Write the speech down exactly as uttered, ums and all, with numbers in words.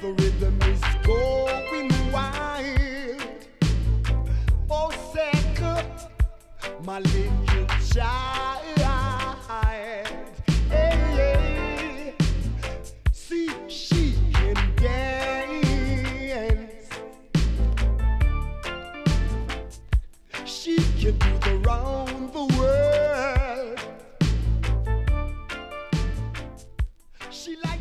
the rhythm is going wild. Oh, second, my little child. Hey, hey. See, she can dance. She can move around the world. She likes